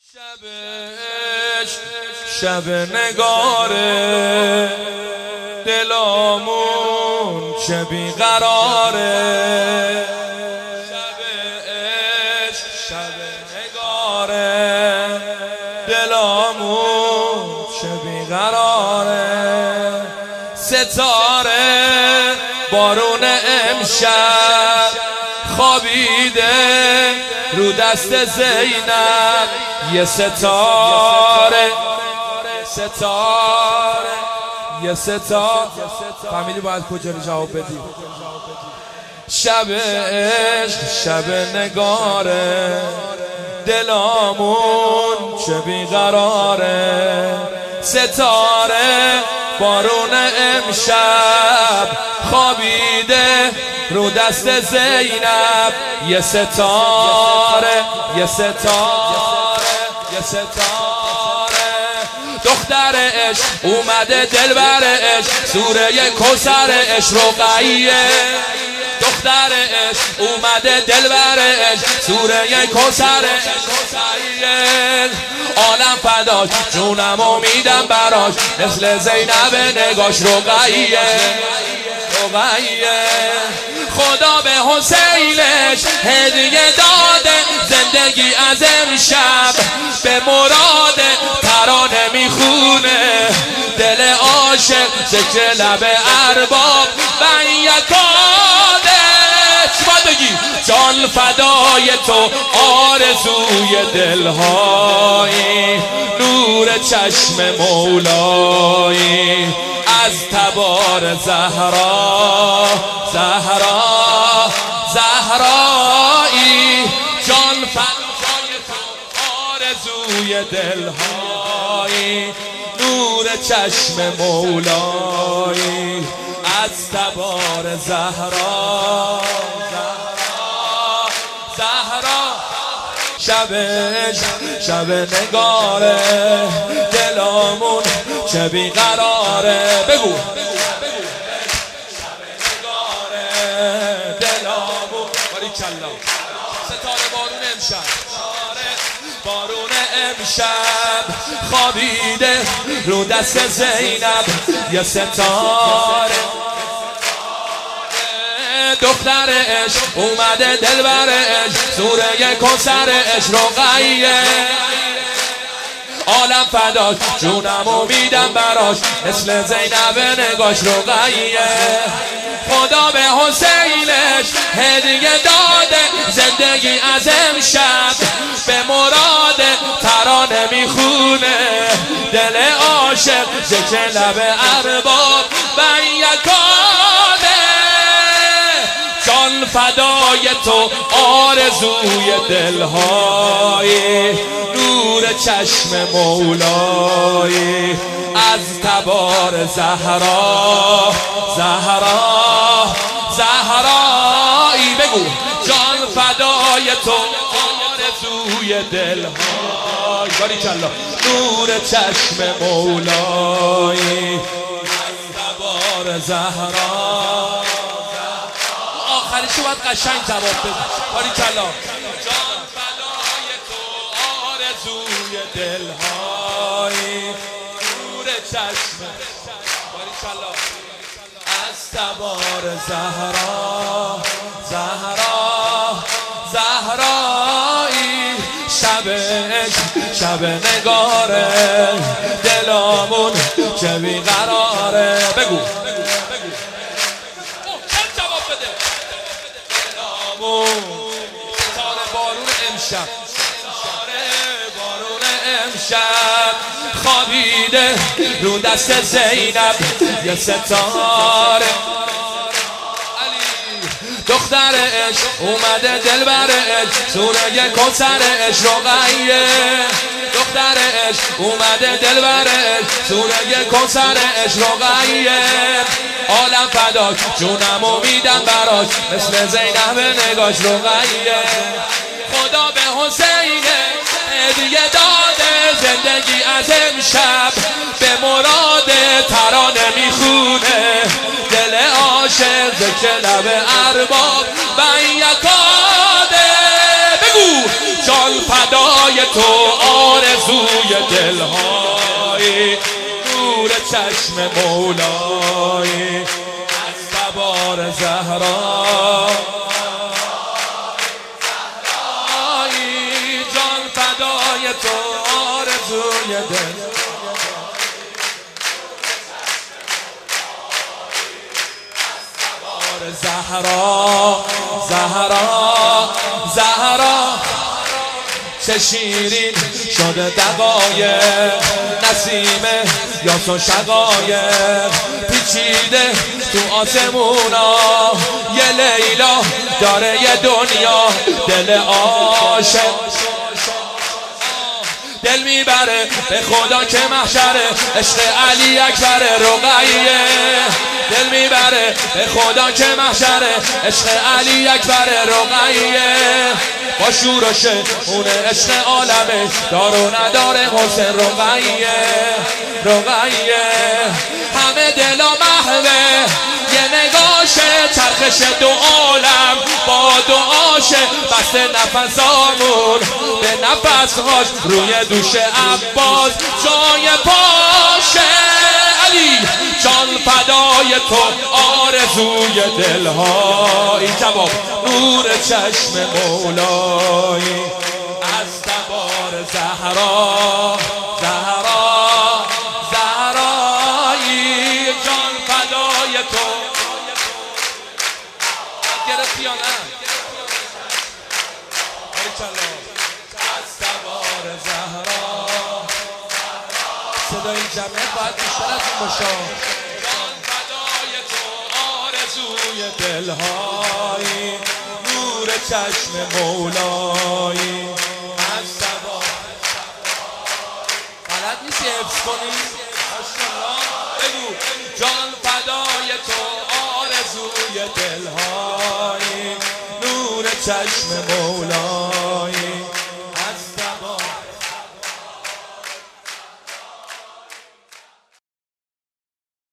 شب عشق شب نگاره دلامون چه بیقراره. شب عشق شب نگاره دلامون چه بیقراره. ستاره بارون امشب خوابیده رو دست زینب. یه ستاره یه ستاره فهمیدی باید کجا رو جواب بدی. شب عشق شب نگاره دلامون چه بیقراره. ستاره بارون امشب خوابیده رو دست زینب. یه ستاره دختر عشق اومده دلبر عشق سوره کوثر عشق رقیه. دختر عشق اومده دلبر عشق سوره کوثر عشق. عالم فداش جونمو میدم براش مثل زینب نگاش رقیه. خدا به حسینش هدیه داده زندگی از امشب به مراد ترانه میخونه. دل عاشق ذکر لب ارباب بین یکاده. چما بگی جان فدای تو آرزوی دلهایی نور چشم مولایی از تبار زهرایی. جان فدای تو آرزوی دلهایی نور چشم مولایی از تبار زهرا. شب شب نگاره دلامون چه بیقراره. بگو شب نگاره دلامون باریکلا. ستاره بارون امشب بارون امشب خوابیده رو دست زینب. یه ستاره دختر عشق اومده دلبر عشق سوره کوثر عشق رقیه. عالم فداش جونمو میدم براش مثل زینب نگاش رقیه. خدا به حسینش هدیه داده زندگی از امشب به مراد ترانه میخونه. دل عاشق ذکر لب ارباب بین یکاده. جان فدای تو آرزوی دلهایی نور چشم مولایی از تبار زهرایی. بگو جان فدای تو آرزوی دلهایی باریکلا نور چشم مولایی از تبار زهرا. آخرشو باید قشنگ جواب بده باریکلا. جان فدای تو آرزوی دلهایی نور چشم باریکلا از تبار زهرایی. شب شب نگاره دلامون چه بیقراره. بگو ستاره بارون امشب خوابیده رو دست زینب. یه ستاره دختر عشق اومده دلبر عشق سوره کوثر عشق رقیه. دختر عشق اومده دلبر عشق سوره کوثر عشق رقیه. عالم فداش جونمو میدم براش مثل زینب نگاش رقیه. خدا به حسین هدیه داده زندگی از امشب به مراد ترانه میخونه. دل عاشق ذکر لب ارباب بین یکاده. بگو جان فدای تو چشم مولایی از تبار زهرا جان فدای تو آرزوی دل زهرا زهرا زهرا چه شیرین شده دقایق نسیم یاس و شقایق پیچیده تو آسمونا یه لیلا داره یه دنیا دل عاشق دل میبره به خدا که محشره عشق علی اکبر رقیه دل میبره به خدا که محشره عشق علی اکبر رقیه با شورشه اون عشق عالمه دار و نداره حسین رقیه رقیه همه دلا محوه یه نگاشه چرخش دو عالم با دعاشه بسته نفسامون به نفسهاش روی دوش عباس جای پاشه علی جان فدای تو آرزوی دلهایی جواب نور چشم مولایی از تبار زهرا زهرا زهرایی جان فدای تو گرفتی یا نه از تبار زهرا صدای جمعه باید بیشتر از این باشه جان فدای تو آرزوی دلهایی نور چشم مولایی از تبار بلد نیستی حفظ کنی بگو جان فدای تو آرزوی دلهایی نور چشم مولایی